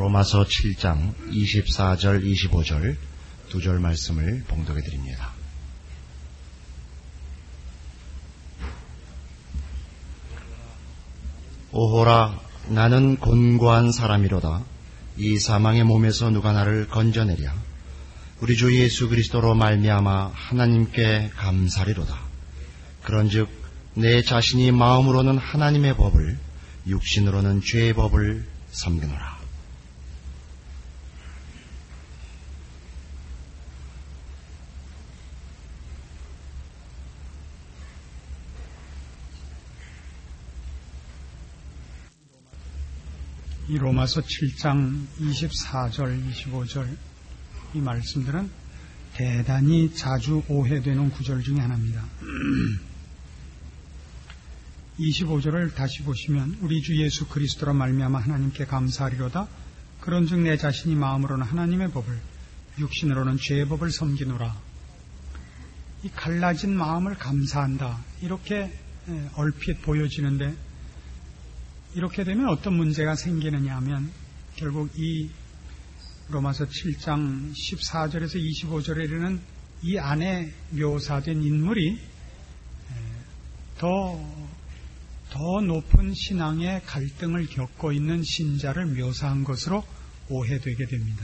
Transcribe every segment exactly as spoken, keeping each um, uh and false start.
로마서 칠 장 이십사 절 이십오 절 두 절 말씀을 봉독해 드립니다. 오호라, 나는 곤고한 사람이로다. 이 사망의 몸에서 누가 나를 건져내랴. 우리 주 예수 그리스도로 말미암아 하나님께 감사리로다. 그런즉 내 자신이 마음으로는 하나님의 법을, 육신으로는 죄의 법을 섬기노라. 이 로마서 칠 장 이십사 절 이십오 절 이 말씀들은 대단히 자주 오해되는 구절 중에 하나입니다. 이십오 절을 다시 보시면 우리 주 예수 그리스도로 말미암아 하나님께 감사하리로다. 그런즉 내 자신이 마음으로는 하나님의 법을, 육신으로는 죄의 법을 섬기노라. 이 갈라진 마음을 감사한다, 이렇게 얼핏 보여지는데, 이렇게 되면 어떤 문제가 생기느냐 하면 결국 이 로마서 칠 장 십사 절에서 이십오 절에 이르는 이 안에 묘사된 인물이 더, 더 높은 신앙의 갈등을 겪고 있는 신자를 묘사한 것으로 오해되게 됩니다.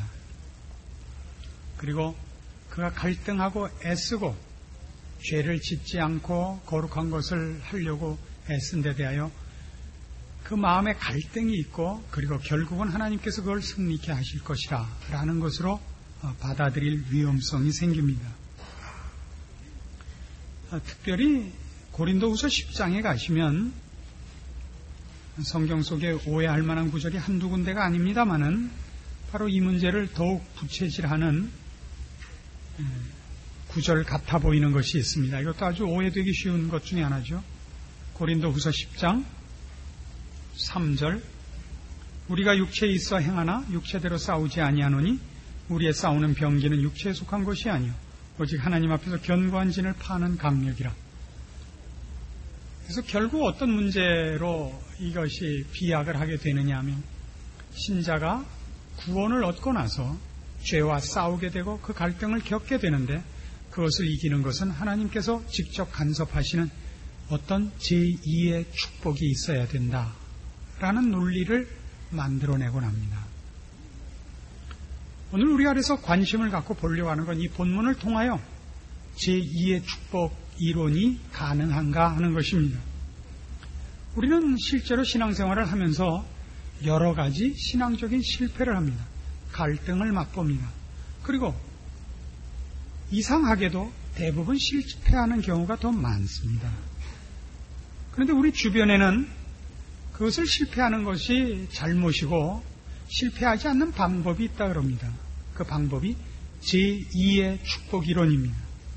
그리고 그가 갈등하고 애쓰고 죄를 짓지 않고 거룩한 것을 하려고 애쓴 데 대하여 그 마음에 갈등이 있고, 그리고 결국은 하나님께서 그걸 승리케 하실 것이라 라는 것으로 받아들일 위험성이 생깁니다. 특별히 고린도후서 십 장에 가시면 성경 속에 오해할 만한 구절이 한두 군데가 아닙니다마는 바로 이 문제를 더욱 부채질하는 구절 같아 보이는 것이 있습니다. 이것도 아주 오해되기 쉬운 것 중에 하나죠. 고린도후서 십 장 삼 절, 우리가 육체에 있어 행하나 육체대로 싸우지 아니하노니 우리의 싸우는 병기는 육체에 속한 것이 아니요 오직 하나님 앞에서 견고한 진을 파는 강력이라. 그래서 결국 어떤 문제로 이것이 비약을 하게 되느냐 하면, 신자가 구원을 얻고 나서 죄와 싸우게 되고 그 갈등을 겪게 되는데, 그것을 이기는 것은 하나님께서 직접 간섭하시는 어떤 제이의 축복이 있어야 된다 라는 논리를 만들어내곤 합니다. 오늘 우리 아래서 관심을 갖고 보려고 하는 건 이 본문을 통하여 제이의 축복 이론이 가능한가 하는 것입니다. 우리는 실제로 신앙생활을 하면서 여러 가지 신앙적인 실패를 합니다. 갈등을 맛봅니다. 그리고 이상하게도 대부분 실패하는 경우가 더 많습니다. 그런데 우리 주변에는 그것을 실패하는 것이 잘못이고 실패하지 않는 방법이 있다 그럽니다. 그 방법이 제이의 축복 이론입니다.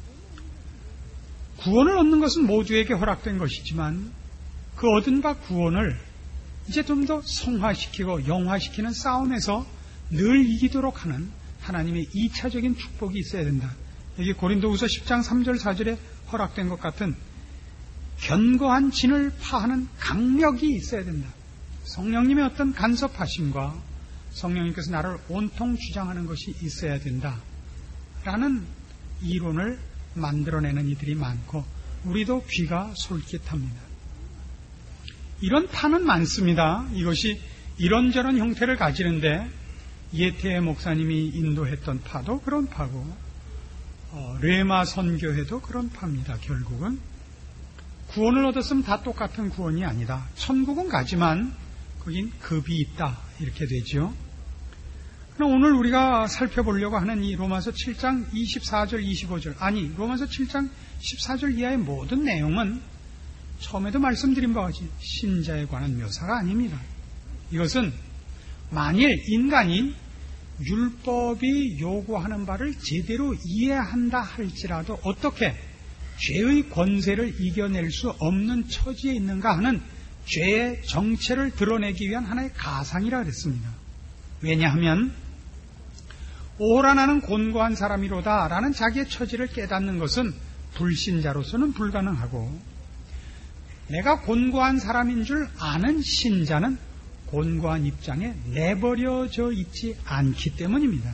구원을 얻는 것은 모두에게 허락된 것이지만 그 얻은 바 구원을 이제 좀 더 성화시키고 영화시키는 싸움에서 늘 이기도록 하는 하나님의 이차적인 축복이 있어야 된다. 여기 고린도후서 십 장 삼 절 사 절에 허락된 것 같은 견고한 진을 파하는 강력이 있어야 된다. 성령님의 어떤 간섭하심과 성령님께서 나를 온통 주장하는 것이 있어야 된다 라는 이론을 만들어내는 이들이 많고, 우리도 귀가 솔깃합니다. 이런 파는 많습니다. 이것이 이런저런 형태를 가지는데, 예태 목사님이 인도했던 파도 그런 파고, 어, 레마 선교회도 그런 파입니다. 결국은 구원을 얻었으면 다 똑같은 구원이 아니다. 천국은 가지만 거긴 급이 있다, 이렇게 되죠. 그럼 오늘 우리가 살펴보려고 하는 이 로마서 칠 장 이십사 절 이십오 절, 아니 로마서 칠 장 십사 절 이하의 모든 내용은 처음에도 말씀드린 바와 같이 신자에 관한 묘사가 아닙니다. 이것은 만일 인간이 율법이 요구하는 바를 제대로 이해한다 할지라도 어떻게 죄의 권세를 이겨낼 수 없는 처지에 있는가 하는 죄의 정체를 드러내기 위한 하나의 가상이라 그랬습니다. 왜냐하면 오라 나는 곤고한 사람이로다 라는 자기의 처지를 깨닫는 것은 불신자로서는 불가능하고, 내가 곤고한 사람인 줄 아는 신자는 곤고한 입장에 내버려져 있지 않기 때문입니다.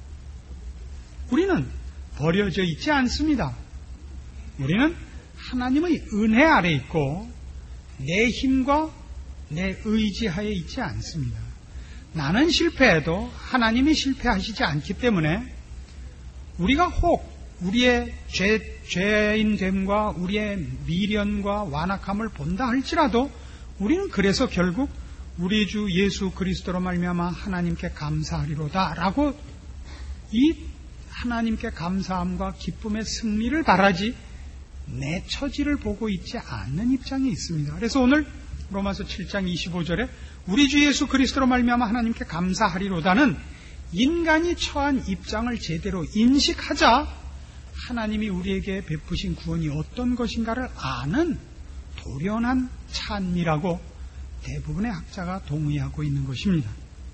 우리는 버려져 있지 않습니다. 우리는 하나님의 은혜 아래 있고 내 힘과 내 의지하에 있지 않습니다. 나는 실패해도 하나님이 실패하시지 않기 때문에 우리가 혹 우리의 죄, 죄인됨과 우리의 미련과 완악함을 본다 할지라도 우리는 그래서 결국 우리 주 예수 그리스도로 말미암아 하나님께 감사하리로다 라고 이 하나님께 감사함과 기쁨의 승리를 바라지 내 처지를 보고 있지 않는 입장에 있습니다. 그래서 오늘 로마서 칠 장 이십오 절에 우리 주 예수 그리스도로 말미암아 하나님께 감사하리로다는 인간이 처한 입장을 제대로 인식하자 하나님이 우리에게 베푸신 구원이 어떤 것인가를 아는 도련한 찬미라고 대부분의 학자가 동의하고 있는 것입니다.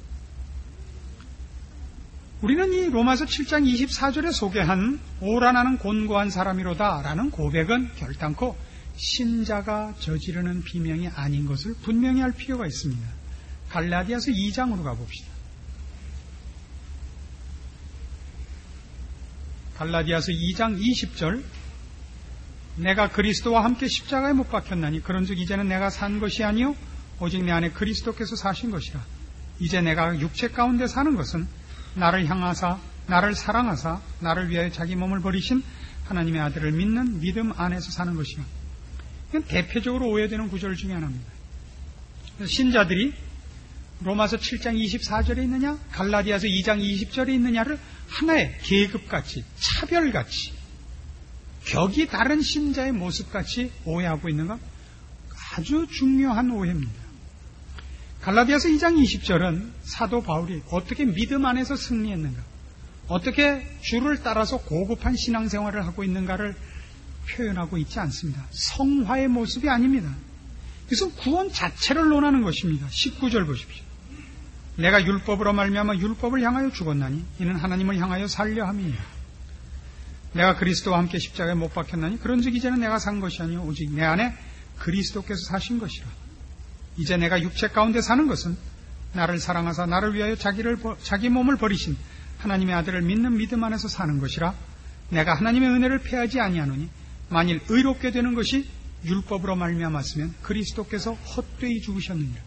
우리는 이 로마서 칠 장 이십사 절에 소개한 오라 나는 곤고한 사람이로다 라는 고백은 결단코 신자가 저지르는 비명이 아닌 것을 분명히 할 필요가 있습니다. 갈라디아서 이 장으로 가봅시다. 갈라디아서 이 장 이십 절 내가 그리스도와 함께 십자가에 못 박혔나니 그런즉 이제는 내가 산 것이 아니요 오직 내 안에 그리스도께서 사신 것이라. 이제 내가 육체 가운데 사는 것은 나를 향하사 나를 사랑하사 나를 위하여 자기 몸을 버리신 하나님의 아들을 믿는 믿음 안에서 사는 것이라. 이건 대표적으로 오해되는 구절 중에 하나입니다. 신자들이 로마서 칠 장 이십사 절에 있느냐 갈라디아서 이 장 이십 절에 있느냐를 하나의 계급같이 차별같이 격이 다른 신자의 모습같이 오해하고 있는 건 아주 중요한 오해입니다. 갈라디아서 이 장 이십 절은 사도 바울이 어떻게 믿음 안에서 승리했는가, 어떻게 주를 따라서 고급한 신앙생활을 하고 있는가를 표현하고 있지 않습니다. 성화의 모습이 아닙니다. 그래서 구원 자체를 논하는 것입니다. 십구 절 보십시오. 내가 율법으로 말미암아 율법을 향하여 죽었나니 이는 하나님을 향하여 살려 함이니라. 내가 그리스도와 함께 십자가에 못 박혔나니 그런즉 이제는 내가 산 것이 아니요 오직 내 안에 그리스도께서 사신 것이라. 이제 내가 육체 가운데 사는 것은 나를 사랑하사 나를 위하여 자기를 자기 몸을 버리신 하나님의 아들을 믿는 믿음 안에서 사는 것이라. 내가 하나님의 은혜를 패하지 아니하노니 만일 의롭게 되는 것이 율법으로 말미암았으면 그리스도께서 헛되이 죽으셨느니라.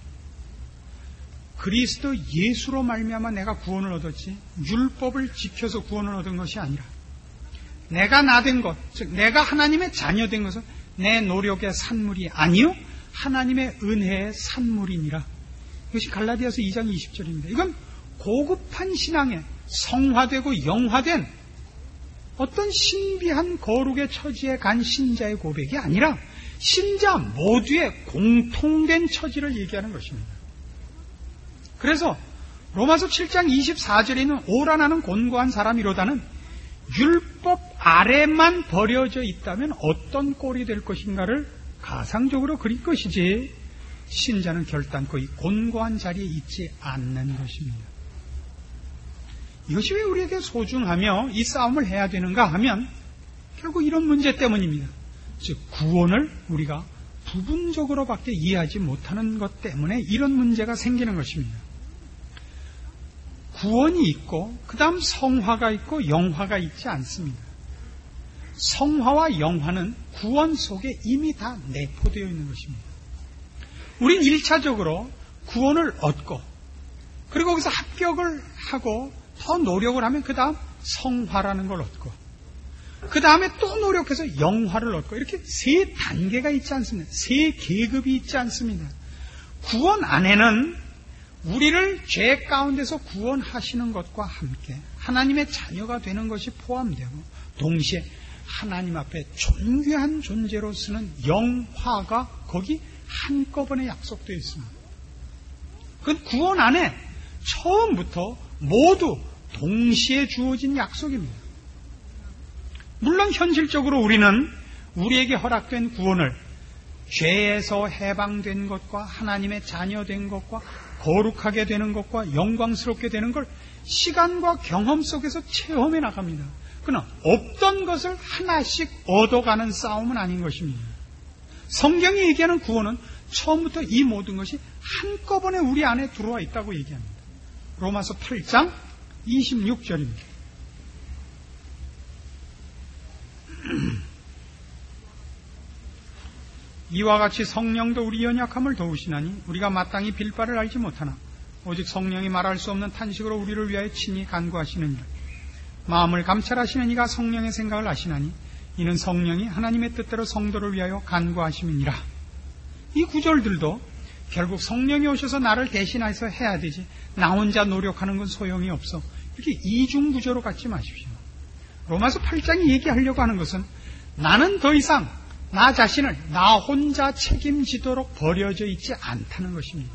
그리스도 예수로 말미암아 내가 구원을 얻었지 율법을 지켜서 구원을 얻은 것이 아니라 내가 나된 것, 즉 내가 하나님의 자녀된 것은 내 노력의 산물이 아니요 하나님의 은혜의 산물이니라. 이것이 갈라디아서 이 장 이십 절입니다. 이건 고급한 신앙에 성화되고 영화된 어떤 신비한 거룩의 처지에 간 신자의 고백이 아니라 신자 모두의 공통된 처지를 얘기하는 것입니다. 그래서 로마서 칠 장 이십사 절에 있는 오라 나는 곤고한 사람이로다는 율법 아래만 버려져 있다면 어떤 꼴이 될 것인가를 가상적으로 그릴 것이지 신자는 결단코 이 곤고한 자리에 있지 않는 것입니다. 이것이 왜 우리에게 소중하며 이 싸움을 해야 되는가 하면 결국 이런 문제 때문입니다. 즉 구원을 우리가 부분적으로밖에 이해하지 못하는 것 때문에 이런 문제가 생기는 것입니다. 구원이 있고 그 다음 성화가 있고 영화가 있지 않습니다. 성화와 영화는 구원 속에 이미 다 내포되어 있는 것입니다. 우린 일 차적으로 구원을 얻고 그리고 거기서 합격을 하고 더 노력을 하면 그 다음 성화라는 걸 얻고 그 다음에 또 노력해서 영화를 얻고 이렇게 세 단계가 있지 않습니다. 세 계급이 있지 않습니다. 구원 안에는 우리를 죄 가운데서 구원하시는 것과 함께 하나님의 자녀가 되는 것이 포함되고 동시에 하나님 앞에 존귀한 존재로 쓰는 영화가 거기 한꺼번에 약속되어 있습니다. 그건 구원 안에 처음부터 모두 동시에 주어진 약속입니다. 물론 현실적으로 우리는 우리에게 허락된 구원을 죄에서 해방된 것과 하나님의 자녀된 것과 거룩하게 되는 것과 영광스럽게 되는 걸 시간과 경험 속에서 체험해 나갑니다. 그러나 없던 것을 하나씩 얻어가는 싸움은 아닌 것입니다. 성경이 얘기하는 구원은 처음부터 이 모든 것이 한꺼번에 우리 안에 들어와 있다고 얘기합니다. 로마서 팔 장 이십육 절입니다. 이와 같이 성령도 우리 연약함을 도우시나니 우리가 마땅히 빌 바를 알지 못하나 오직 성령이 말할 수 없는 탄식으로 우리를 위하여 친히 간구하시느니라. 마음을 감찰하시는 이가 성령의 생각을 아시나니 이는 성령이 하나님의 뜻대로 성도를 위하여 간구하심이니라. 이 구절들도 결국 성령이 오셔서 나를 대신해서 해야 되지 나 혼자 노력하는 건 소용이 없어. 이렇게 이중구조로 갖지 마십시오. 로마서 팔 장이 얘기하려고 하는 것은 나는 더 이상 나 자신을 나 혼자 책임지도록 버려져 있지 않다는 것입니다.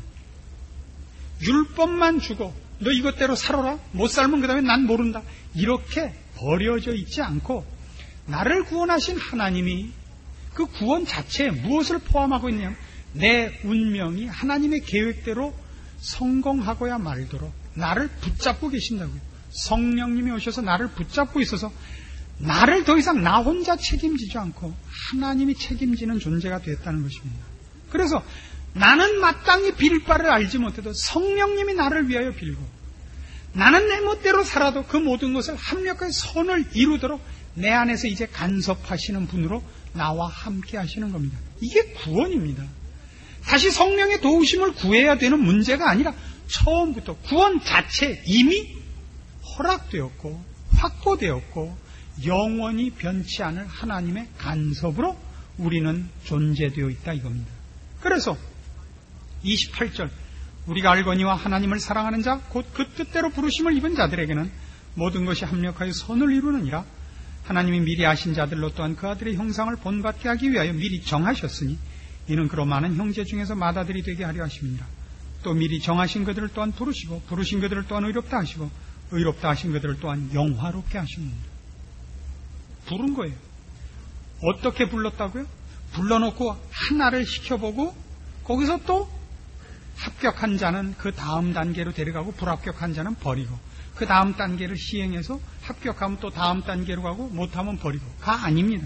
율법만 주고 너 이것대로 살아라. 못 살면 그 다음에 난 모른다. 이렇게 버려져 있지 않고 나를 구원하신 하나님이 그 구원 자체에 무엇을 포함하고 있냐면 내 운명이 하나님의 계획대로 성공하고야 말도록 나를 붙잡고 계신다고요. 성령님이 오셔서 나를 붙잡고 있어서 나를 더 이상 나 혼자 책임지지 않고 하나님이 책임지는 존재가 됐다는 것입니다. 그래서 나는 마땅히 빌 바를 알지 못해도 성령님이 나를 위하여 빌고 나는 내 멋대로 살아도 그 모든 것을 합력하여 선을 이루도록 내 안에서 이제 간섭하시는 분으로 나와 함께 하시는 겁니다. 이게 구원입니다. 다시 성령의 도우심을 구해야 되는 문제가 아니라 처음부터 구원 자체 이미 허락되었고 확보되었고 영원히 변치 않을 하나님의 간섭으로 우리는 존재되어 있다 이겁니다. 그래서 이십팔 절 우리가 알거니와 하나님을 사랑하는 자 곧 그 뜻대로 부르심을 입은 자들에게는 모든 것이 합력하여 선을 이루느니라. 하나님이 미리 아신 자들로 또한 그 아들의 형상을 본받게 하기 위하여 미리 정하셨으니 이는 그로 많은 형제 중에서 맏아들이 되게 하려 하심이니라. 또 미리 정하신 그들을 또한 부르시고 부르신 그들을 또한 의롭다 하시고 의롭다 하신 그들을 또한 영화롭게 하십니다. 부른 거예요. 어떻게 불렀다고요? 불러놓고 하나를 시켜보고 거기서 또 합격한 자는 그 다음 단계로 데려가고 불합격한 자는 버리고 그 다음 단계를 시행해서 합격하면 또 다음 단계로 가고 못하면 버리고가 아닙니다.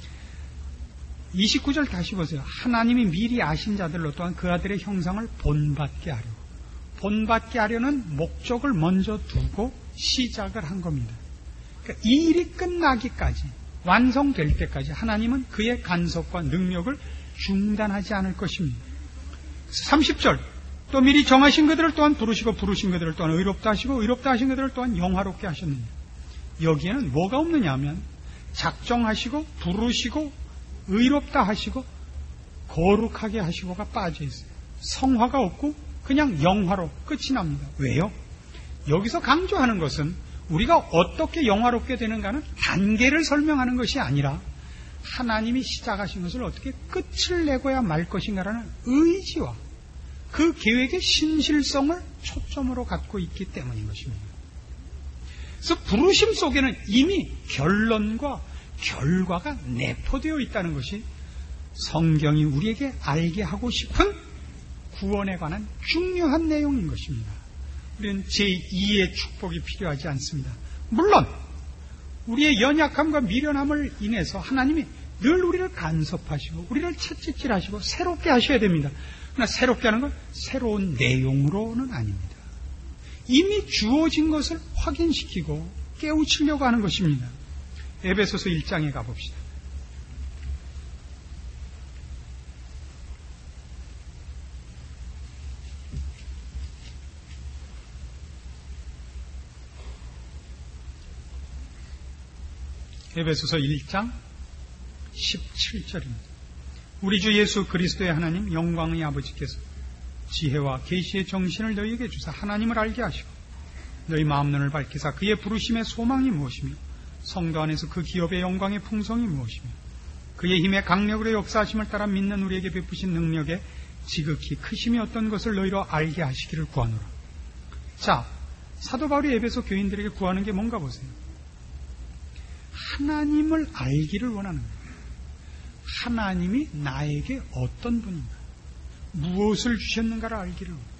이십구 절 다시 보세요. 하나님이 미리 아신 자들로 또한 그 아들의 형상을 본받게 하려. 본받게 하려는 목적을 먼저 두고 시작을 한 겁니다. 그러니까 이 일이 끝나기까지 완성될 때까지 하나님은 그의 간섭과 능력을 중단하지 않을 것입니다. 삼십 절 또 미리 정하신 그들을 또한 부르시고 부르신 그들을 또한 의롭다 하시고 의롭다 하신 그들을 또한 영화롭게 하셨느냐. 여기에는 뭐가 없느냐 하면 작정하시고 부르시고 의롭다 하시고 거룩하게 하시고가 빠져 있어요. 성화가 없고 그냥 영화로 끝이 납니다. 왜요? 여기서 강조하는 것은 우리가 어떻게 영화롭게 되는가는 단계를 설명하는 것이 아니라 하나님이 시작하신 것을 어떻게 끝을 내고야 말 것인가라는 의지와 그 계획의 신실성을 초점으로 갖고 있기 때문인 것입니다. 그래서 부르심 속에는 이미 결론과 결과가 내포되어 있다는 것이 성경이 우리에게 알게 하고 싶은 구원에 관한 중요한 내용인 것입니다. 우리는 제이의 축복이 필요하지 않습니다. 물론 우리의 연약함과 미련함을 인해서 하나님이 늘 우리를 간섭하시고 우리를 채찍질하시고 새롭게 하셔야 됩니다. 그러나 새롭게 하는 건 새로운 내용으로는 아닙니다. 이미 주어진 것을 확인시키고 깨우치려고 하는 것입니다. 에베소서 일 장에 가봅시다. 에베소서 일 장 십칠 절입니다. 우리 주 예수 그리스도의 하나님 영광의 아버지께서 지혜와 계시의 정신을 너희에게 주사 하나님을 알게 하시고 너희 마음눈을 밝히사 그의 부르심의 소망이 무엇이며 성도 안에서 그 기업의 영광의 풍성이 무엇이며 그의 힘의 강력으로 역사하심을 따라 믿는 우리에게 베푸신 능력의 지극히 크심이 어떤 것을 너희로 알게 하시기를 구하노라. 자, 사도 바울이 에베소 교인들에게 구하는 게 뭔가 보세요. 하나님을 알기를 원하는 거예요. 하나님이 나에게 어떤 분인가, 무엇을 주셨는가를 알기를 원해요.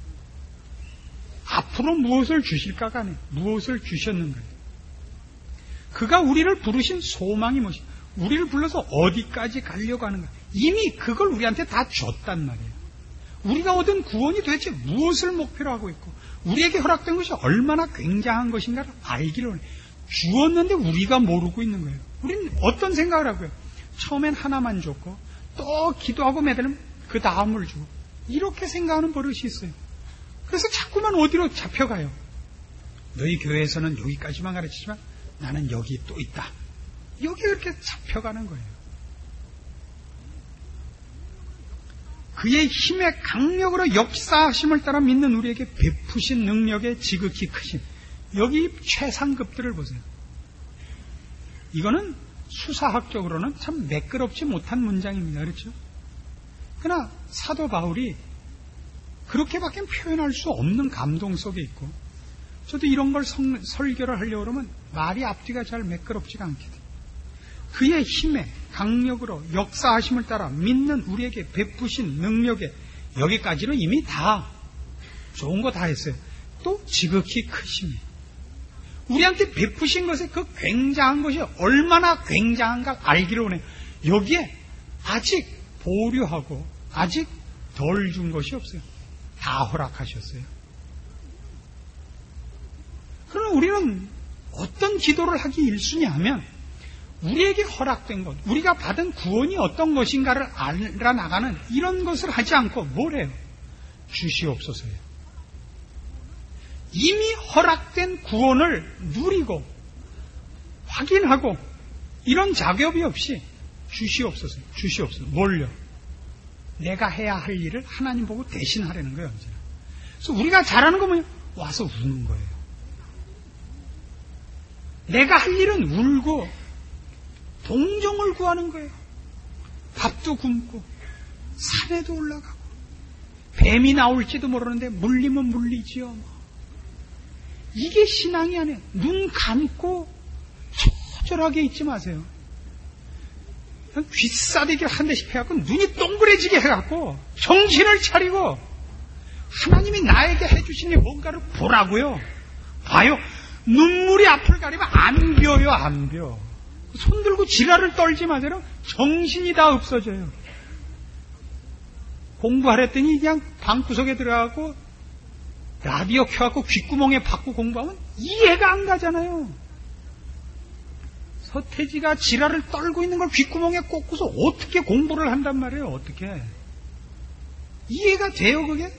앞으로 무엇을 주실까가 아니에요. 무엇을 주셨는가. 그가 우리를 부르신 소망이 무엇인가. 우리를 불러서 어디까지 가려고 하는가. 이미 그걸 우리한테 다 줬단 말이에요. 우리가 얻은 구원이 도대체 무엇을 목표로 하고 있고 우리에게 허락된 것이 얼마나 굉장한 것인가를 알기를 원해요. 주었는데 우리가 모르고 있는 거예요. 우리는 어떤 생각을 하고요. 처음엔 하나만 줬고 또 기도하고 매달리면 그 다음을 주고 이렇게 생각하는 버릇이 있어요. 그래서 자꾸만 어디로 잡혀가요. 너희 교회에서는 여기까지만 가르치지만 나는 여기 또 있다. 여기 그렇게 잡혀가는 거예요. 그의 힘의 강력으로 역사하심을 따라 믿는 우리에게 베푸신 능력의 지극히 크심. 여기 최상급들을 보세요. 이거는 수사학적으로는 참 매끄럽지 못한 문장입니다. 그렇죠? 그러나 사도 바울이 그렇게밖에 표현할 수 없는 감동 속에 있고 저도 이런 걸 성, 설교를 하려고 그러면 말이 앞뒤가 잘 매끄럽지가 않게 돼요. 그의 힘에 강력으로 역사하심을 따라 믿는 우리에게 베푸신 능력에 여기까지는 이미 다 좋은 거 다 했어요. 또 지극히 크심이 우리한테 베푸신 것에 그 굉장한 것이 얼마나 굉장한가 알기를 원해요. 여기에 아직 보류하고 아직 덜 준 것이 없어요. 다 허락하셨어요. 그러나 우리는 어떤 기도를 하기 일쑤냐 하면 우리에게 허락된 것, 우리가 받은 구원이 어떤 것인가를 알아나가는 이런 것을 하지 않고 뭘 해요? 주시옵소서요. 이미 허락된 구원을 누리고 확인하고 이런 자격이 없이 주시옵소서, 주시옵소서. 뭘요? 내가 해야 할 일을 하나님 보고 대신 하려는 거예요. 언제나. 그래서 우리가 잘하는 거 뭐냐? 와서 우는 거예요. 내가 할 일은 울고 동정을 구하는 거예요. 밥도 굶고 산에도 올라가고 뱀이 나올지도 모르는데 물리면 물리지요. 이게 신앙이 아니에요. 눈 감고 처절하게 있지 마세요. 귀싸대기를 한 대씩 해갖고 눈이 동그래지게 해갖고 정신을 차리고 하나님이 나에게 해주신 게 뭔가를 보라고요. 봐요. 눈물이 앞을 가리면 안 벼요. 안 벼. 손 들고 지랄을 떨지 마세요. 정신이 다 없어져요. 공부하랬더니 그냥 방구석에 들어가고 라디오 켜갖고 귓구멍에 받고 공부하면 이해가 안 가잖아요. 서태지가 지랄을 떨고 있는 걸 귓구멍에 꽂고서 어떻게 공부를 한단 말이에요. 어떻게. 이해가 돼요 그게?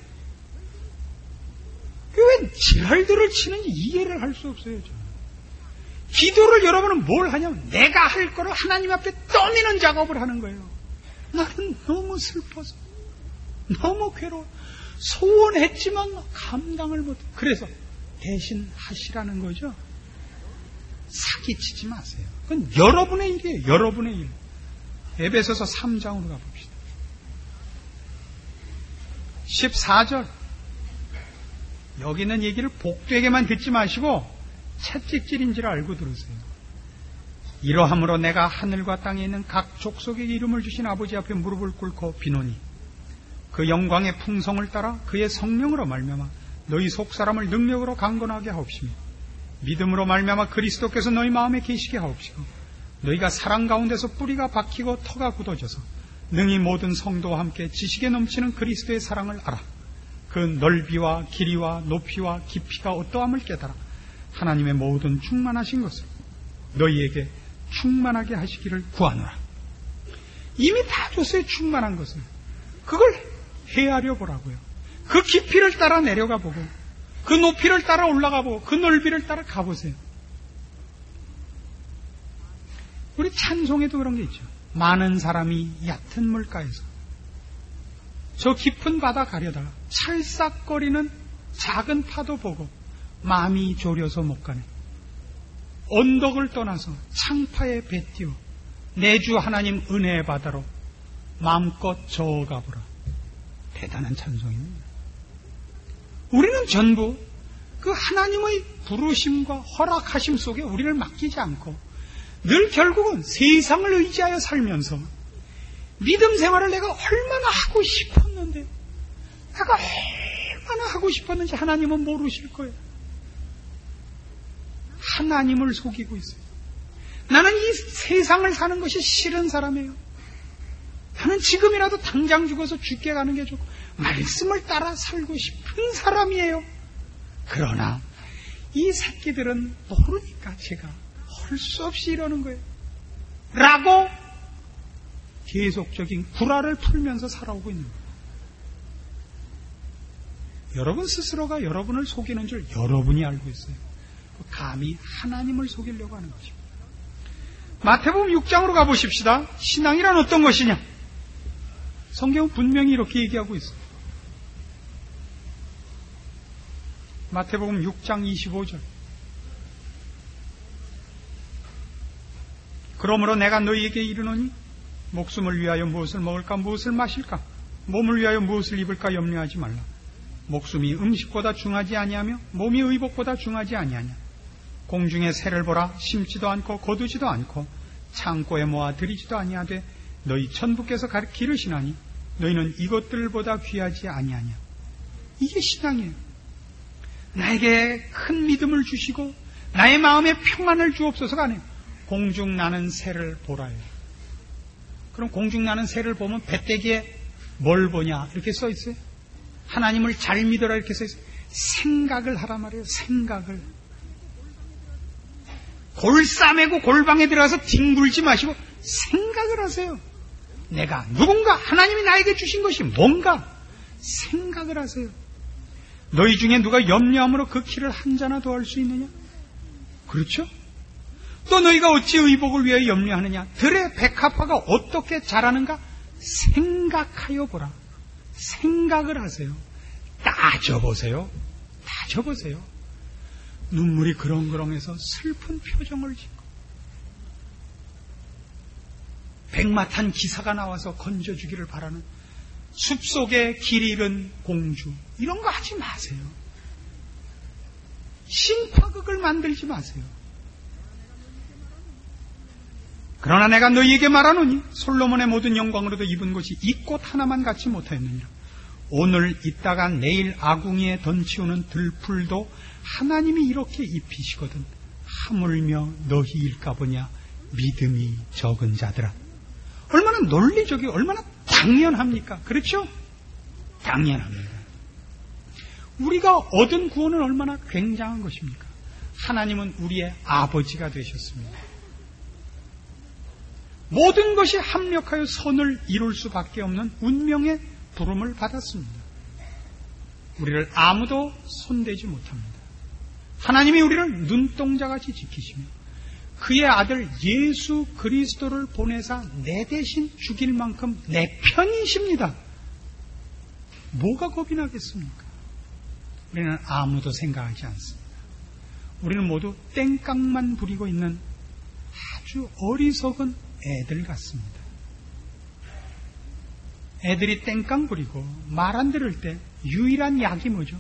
왜 지랄들을 치는지 이해를 할 수 없어요. 저는. 기도를 여러분은 뭘 하냐면 내가 할 거를 하나님 앞에 떠미는 작업을 하는 거예요. 나는 너무 슬퍼서 너무 괴로워. 소원했지만 감당을 못해. 그래서 대신 하시라는 거죠. 사기치지 마세요. 그건 여러분의 일이에요. 여러분의 일. 에베소서 삼 장으로 가봅시다. 십사 절. 여기 있는 얘기를 복되게만 듣지 마시고 채찍질인 줄 알고 들으세요. 이러함으로 내가 하늘과 땅에 있는 각 족속에게 이름을 주신 아버지 앞에 무릎을 꿇고 비노니 그 영광의 풍성을 따라 그의 성령으로 말미암아 너희 속사람을 능력으로 강건하게 하옵시며 믿음으로 말미암아 그리스도께서 너희 마음에 계시게 하옵시고 너희가 사랑 가운데서 뿌리가 박히고 터가 굳어져서 능히 모든 성도와 함께 지식에 넘치는 그리스도의 사랑을 알아 그 넓이와 길이와 높이와 깊이가 어떠함을 깨달아 하나님의 모든 충만하신 것을 너희에게 충만하게 하시기를 구하노라. 이미 다 줬어요. 충만한 것을. 그걸 헤아려 보라고요. 그 깊이를 따라 내려가 보고 그 높이를 따라 올라가 보고 그 넓이를 따라 가보세요. 우리 찬송에도 그런 게 있죠. 많은 사람이 얕은 물가에서 저 깊은 바다 가려다가 찰싹거리는 작은 파도 보고 마음이 졸여서 못 가네. 언덕을 떠나서 창파에 배 띄워 내 주 하나님 은혜의 바다로 마음껏 저어가보라. 대단한 찬송입니다. 우리는 전부 그 하나님의 부르심과 허락하심 속에 우리를 맡기지 않고 늘 결국은 세상을 의지하여 살면서 믿음 생활을 내가 얼마나 하고 싶었는데 내가 얼마나 하고 싶었는지 하나님은 모르실 거예요. 하나님을 속이고 있어요. 나는 이 세상을 사는 것이 싫은 사람이에요. 나는 지금이라도 당장 죽어서 죽게 가는 게 좋고 말씀을 따라 살고 싶은 사람이에요. 그러나 이 새끼들은 모르니까 제가 할 수 없이 이러는 거예요. 라고 계속적인 구라를 풀면서 살아오고 있는 거예요. 여러분 스스로가 여러분을 속이는 줄 여러분이 알고 있어요. 감히 하나님을 속이려고 하는 것입니다. 마태복음 육 장으로 가보십시다. 신앙이란 어떤 것이냐? 성경은 분명히 이렇게 얘기하고 있어요. 마태복음 육 장 이십오 절. 그러므로 내가 너희에게 이르노니 목숨을 위하여 무엇을 먹을까 무엇을 마실까 몸을 위하여 무엇을 입을까 염려하지 말라. 목숨이 음식보다 중하지 아니하며 몸이 의복보다 중하지 아니하냐. 공중의 새를 보라. 심지도 않고 거두지도 않고 창고에 모아 들이지도 아니하되 너희 천부께서 기르시나니 너희는 이것들보다 귀하지 아니하냐. 이게 신앙이에요. 나에게 큰 믿음을 주시고 나의 마음에 평안을 주옵소서가 아니에요. 공중 나는 새를 보라요. 그럼 공중 나는 새를 보면 배때기에 뭘 보냐 이렇게 써 있어요. 하나님을 잘 믿어라 이렇게 써 있어요. 생각을 하라 말이에요. 생각을. 골 싸매고 골방에 들어가서 뒹굴지 마시고 생각을 하세요. 내가 누군가 하나님이 나에게 주신 것이 뭔가 생각을 하세요. 너희 중에 누가 염려함으로 그 키를 한 자나 더할 수 있느냐? 그렇죠? 또 너희가 어찌 의복을 위하여 염려하느냐? 들의 백합화가 어떻게 자라는가? 생각하여 보라. 생각을 하세요. 따져보세요. 따져보세요. 눈물이 그렁그렁해서 슬픈 표정을 짓고 백마탄 기사가 나와서 건져주기를 바라는 숲속에 길 잃은 공주 이런 거 하지 마세요. 신파극을 만들지 마세요. 그러나 내가 너희에게 말하노니 솔로몬의 모든 영광으로도 입은 것이 이 꽃 하나만 갖지 못하였느니라. 오늘 있다가 내일 아궁이에 던치우는 들풀도 하나님이 이렇게 입히시거든 하물며 너희일까 보냐 믿음이 적은 자들아. 얼마나 논리적이고 얼마나 당연합니까? 그렇죠? 당연합니다. 우리가 얻은 구원은 얼마나 굉장한 것입니까? 하나님은 우리의 아버지가 되셨습니다. 모든 것이 합력하여 선을 이룰 수밖에 없는 운명의 부름을 받았습니다. 우리를 아무도 손대지 못합니다. 하나님이 우리를 눈동자같이 지키시며 그의 아들 예수 그리스도를 보내사 내 대신 죽일 만큼 내 편이십니다. 뭐가 겁이 나겠습니까? 우리는 아무도 생각하지 않습니다. 우리는 모두 땡깡만 부리고 있는 아주 어리석은 애들 같습니다. 애들이 땡깡 부리고 말 안 들을 때 유일한 약이 뭐죠?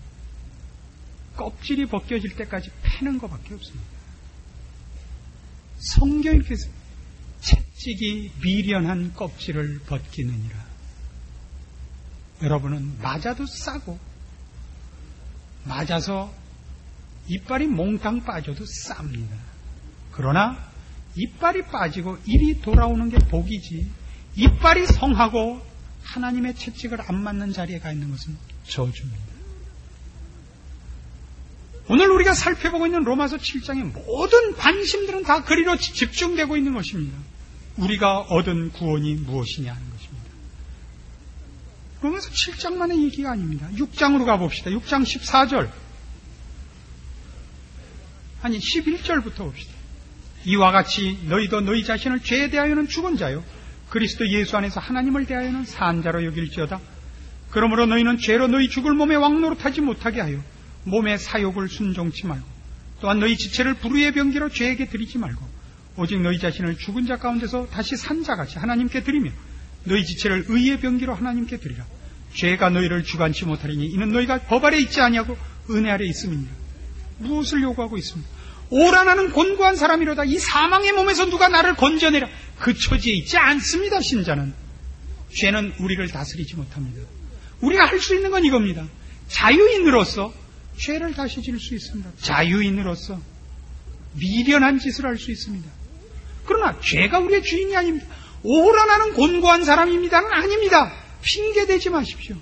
껍질이 벗겨질 때까지 패는 것밖에 없습니다. 성경이 이렇게 채찍이 미련한 껍질을 벗기느니라. 여러분은 맞아도 싸고 맞아서 이빨이 몽땅 빠져도 쌉니다. 그러나 이빨이 빠지고 일이 돌아오는 게 복이지 이빨이 성하고 하나님의 채찍을 안 맞는 자리에 가 있는 것은 저주입니다. 오늘 우리가 살펴보고 있는 로마서 칠 장의 모든 관심들은 다 그리로 집중되고 있는 것입니다. 우리가 얻은 구원이 무엇이냐 하는 것입니다. 로마서 칠 장만의 얘기가 아닙니다. 육 장으로 가봅시다. 육 장 십사 절 아니 십일 절부터 봅시다. 이와 같이 너희도 너희 자신을 죄에 대하여는 죽은 자요 그리스도 예수 안에서 하나님을 대하여는 산 자로 여길지어다. 그러므로 너희는 죄로 너희 죽을 몸에 왕노릇하지 못하게 하여 몸의 사욕을 순종치 말고 또한 너희 지체를 불의의 병기로 죄에게 드리지 말고 오직 너희 자신을 죽은 자 가운데서 다시 산 자같이 하나님께 드리며 너희 지체를 의의 병기로 하나님께 드리라. 죄가 너희를 주관치 못하리니 이는 너희가 법 아래 있지 아니하고 은혜 아래 있음이니라. 무엇을 요구하고 있습니까? 오라 나는 곤고한 사람이로다. 이 사망의 몸에서 누가 나를 건져내라. 그 처지에 있지 않습니다. 신자는 죄는 우리를 다스리지 못합니다. 우리가 할 수 있는 건 이겁니다. 자유인으로서 죄를 다시 지을 수 있습니다. 자유인으로서 미련한 짓을 할 수 있습니다. 그러나 죄가 우리의 주인이 아닙니다. 오호라 나는 곤고한 사람입니다는 아닙니다. 핑계대지 마십시오.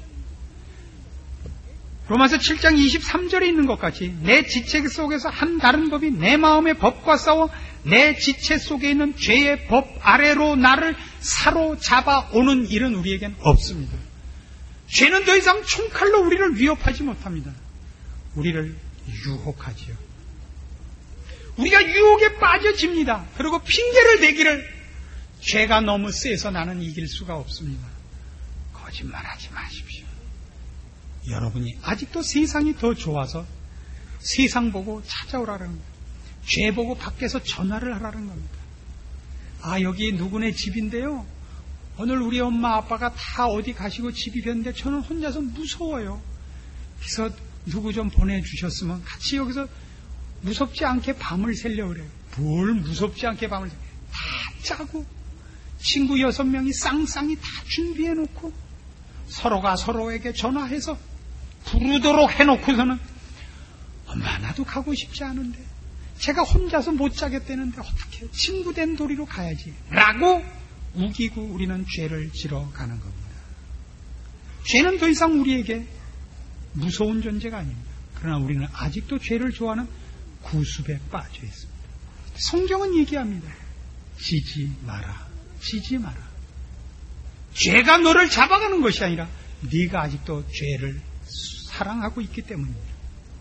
로마서 칠 장 이십삼 절에 있는 것 같이 내 지체 속에서 한 다른 법이 내 마음의 법과 싸워 내 지체 속에 있는 죄의 법 아래로 나를 사로잡아 오는 일은 우리에겐 없습니다. 죄는 더 이상 총칼로 우리를 위협하지 못합니다. 우리를 유혹하지요. 우리가 유혹에 빠져집니다. 그리고 핑계를 대기를 죄가 너무 세서 나는 이길 수가 없습니다. 거짓말하지 마십시오. 여러분이 아직도 세상이 더 좋아서 세상 보고 찾아오라는 겁니다. 죄 보고 밖에서 전화를 하라는 겁니다. 아, 여기 누구네 집인데요. 오늘 우리 엄마 아빠가 다 어디 가시고 집이 변는데 저는 혼자서 무서워요. 그래서 누구 좀 보내주셨으면 같이 여기서 무섭지 않게 밤을 새려고 그래요. 뭘 무섭지 않게 밤을 새려. 다 짜고 친구 여섯 명이 쌍쌍이 다 준비해놓고 서로가 서로에게 전화해서 부르도록 해놓고서는 엄마 나도 가고 싶지 않은데 제가 혼자서 못 자겠다는데 어떻게 해요? 친구 된 도리로 가야지 라고 우기고 우리는 죄를 지러 가는 겁니다. 죄는 더 이상 우리에게 무서운 존재가 아닙니다. 그러나 우리는 아직도 죄를 좋아하는 구습에 빠져 있습니다. 성경은 얘기합니다. 지지 마라. 지지 마라. 죄가 너를 잡아가는 것이 아니라 네가 아직도 죄를 사랑하고 있기 때문입니다.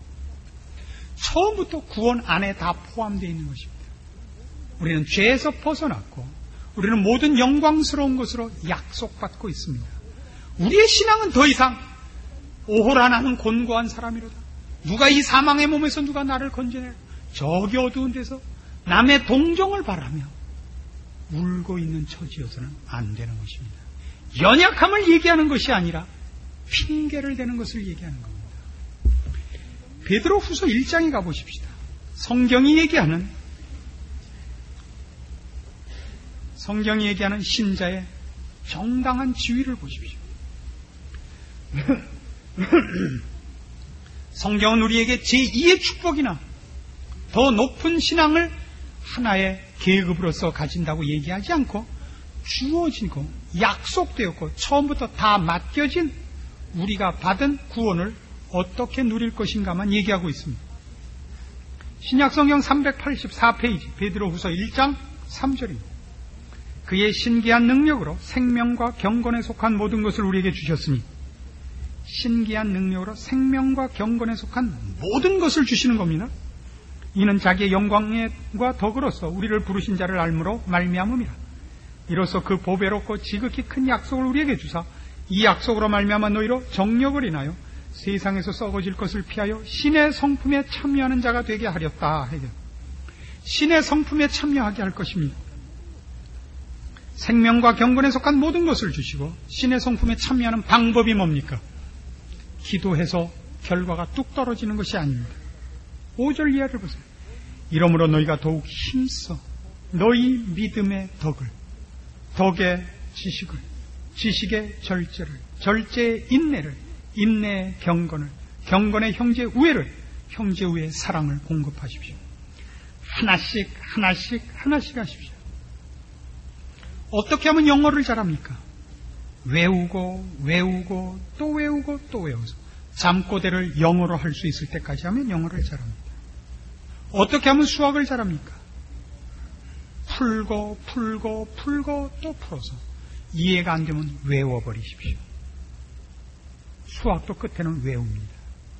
처음부터 구원 안에 다 포함되어 있는 것입니다. 우리는 죄에서 벗어났고 우리는 모든 영광스러운 것으로 약속받고 있습니다. 우리의 신앙은 더 이상 오호라 나는 곤고한 사람이로다. 누가 이 사망의 몸에서 누가 나를 건져내 저기 어두운 데서 남의 동정을 바라며 울고 있는 처지여서는 안 되는 것입니다. 연약함을 얘기하는 것이 아니라 핑계를 대는 것을 얘기하는 겁니다. 베드로 후서 일 장에 가보십시다. 성경이 얘기하는 성경이 얘기하는 신자의 정당한 지위를 보십시오. 성경은 우리에게 제이의 축복이나 더 높은 신앙을 하나의 계급으로서 가진다고 얘기하지 않고 주어지고 약속되었고 처음부터 다 맡겨진 우리가 받은 구원을 어떻게 누릴 것인가만 얘기하고 있습니다. 신약성경 삼백팔십사 페이지 베드로후서 일 장 삼 절입니다. 그의 신기한 능력으로 생명과 경건에 속한 모든 것을 우리에게 주셨으니 신기한 능력으로 생명과 경건에 속한 모든 것을 주시는 겁니다. 이는 자기의 영광과 덕으로서 우리를 부르신 자를 알므로 말미암음이라. 이로써 그 보배롭고 지극히 큰 약속을 우리에게 주사 이 약속으로 말미암아 너희로 정력을 인하여 세상에서 썩어질 것을 피하여 신의 성품에 참여하는 자가 되게 하렸다. 해요. 신의 성품에 참여하게 할 것입니다. 생명과 경건에 속한 모든 것을 주시고 신의 성품에 참여하는 방법이 뭡니까? 기도해서 결과가 뚝 떨어지는 것이 아닙니다. 오 절 이하를 보세요. 이러므로 너희가 더욱 힘써 너희 믿음의 덕을, 덕의 지식을, 지식의 절제를, 절제의 인내를, 인내의 경건을, 경건의 형제 우애를, 형제 우애의 사랑을 공급하십시오. 하나씩 하나씩 하나씩 하십시오. 어떻게 하면 영어를 잘합니까? 외우고 외우고 또 외우고 또 외워서 잠꼬대를 영어로 할 수 있을 때까지 하면 영어를 잘합니다. 어떻게 하면 수학을 잘합니까? 풀고 풀고 풀고 또 풀어서 이해가 안 되면 외워버리십시오. 수학도 끝에는 외웁니다.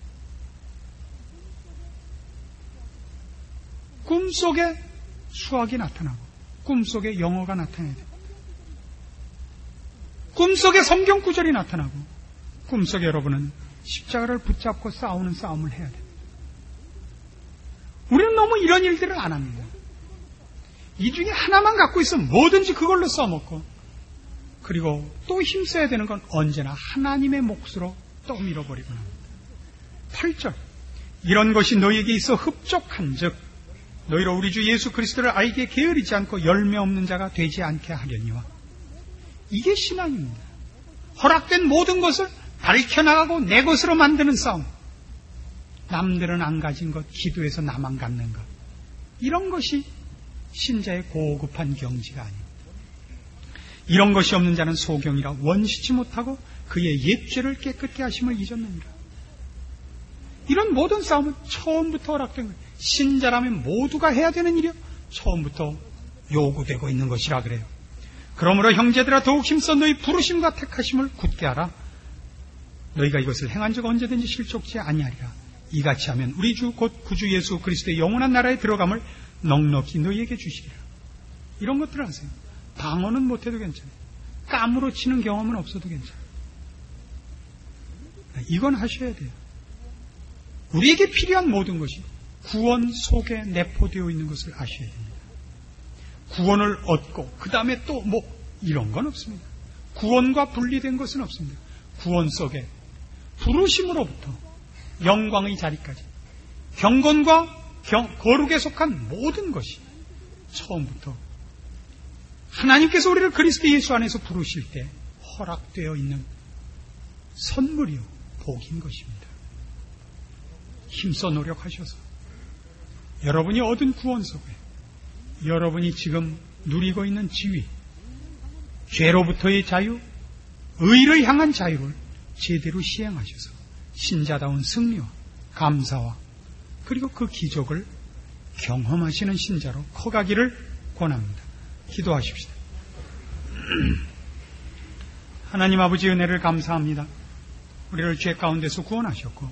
꿈속에 수학이 나타나고 꿈속에 영어가 나타나야 됩니다. 꿈속에 성경 구절이 나타나고 꿈속에 여러분은 십자가를 붙잡고 싸우는 싸움을 해야 됩니다. 우리는 너무 이런 일들을 안 합니다. 이 중에 하나만 갖고 있으면 뭐든지 그걸로 써먹고 그리고 또 힘써야 되는 건 언제나 하나님의 몫으로 또 밀어버리고 합니다. 팔 절 이런 것이 너희에게 있어 흡족한 즉 너희로 우리 주 예수 그리스도를 알기에 게으르지 않고 열매 없는 자가 되지 않게 하려니와. 이게 신앙입니다. 허락된 모든 것을 밝혀나가고 내 것으로 만드는 싸움. 남들은 안 가진 것, 기도해서 나만 갖는 것. 이런 것이 신자의 고급한 경지가 아닙니다. 이런 것이 없는 자는 소경이라 원시치 못하고 그의 옛죄를 깨끗게 하심을 잊었느니라. 이런 모든 싸움은 처음부터 허락된 거예요. 신자라면 모두가 해야 되는 일이요, 처음부터 요구되고 있는 것이라 그래요. 그러므로 형제들아, 더욱 힘써 너희 부르심과 택하심을 굳게 하라. 너희가 이것을 행한 적 언제든지 실족지 아니하리라. 이같이 하면 우리 주 곧 구주 예수 그리스도의 영원한 나라에 들어감을 넉넉히 너희에게 주시리라. 이런 것들을 하세요. 방언은 못해도 괜찮아요. 깜으로 치는 경험은 없어도 괜찮아요. 이건 하셔야 돼요. 우리에게 필요한 모든 것이 구원 속에 내포되어 있는 것을 아셔야 됩니다. 구원을 얻고 그 다음에 또 뭐 이런 건 없습니다. 구원과 분리된 것은 없습니다. 구원 속에 부르심으로부터 영광의 자리까지 경건과 경, 거룩에 속한 모든 것이 처음부터 하나님께서 우리를 그리스도 예수 안에서 부르실 때 허락되어 있는 선물이요, 복인 것입니다. 힘써 노력하셔서 여러분이 얻은 구원 속에 여러분이 지금 누리고 있는 지위, 죄로부터의 자유, 의를 향한 자유를 제대로 시행하셔서 신자다운 승리와 감사와 그리고 그 기적을 경험하시는 신자로 커가기를 권합니다. 기도하십시다. 하나님 아버지, 은혜를 감사합니다. 우리를 죄 가운데서 구원하셨고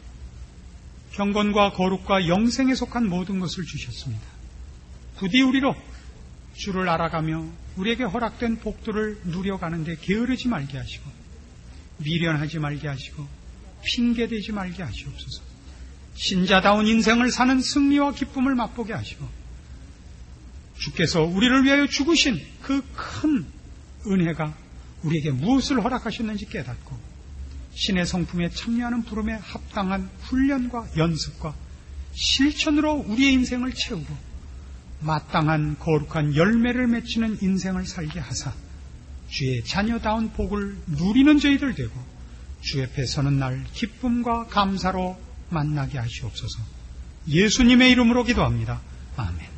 경건과 거룩과 영생에 속한 모든 것을 주셨습니다. 부디 우리로 주를 알아가며 우리에게 허락된 복들을 누려가는데 게으르지 말게 하시고 미련하지 말게 하시고 핑계대지 말게 하시옵소서. 신자다운 인생을 사는 승리와 기쁨을 맛보게 하시고 주께서 우리를 위하여 죽으신 그 큰 은혜가 우리에게 무엇을 허락하셨는지 깨닫고 신의 성품에 참여하는 부름에 합당한 훈련과 연습과 실천으로 우리의 인생을 채우고 마땅한 거룩한 열매를 맺히는 인생을 살게 하사 주의 자녀다운 복을 누리는 저희들 되고 주 옆에 서는 날 기쁨과 감사로 만나게 하시옵소서. 예수님의 이름으로 기도합니다. 아멘.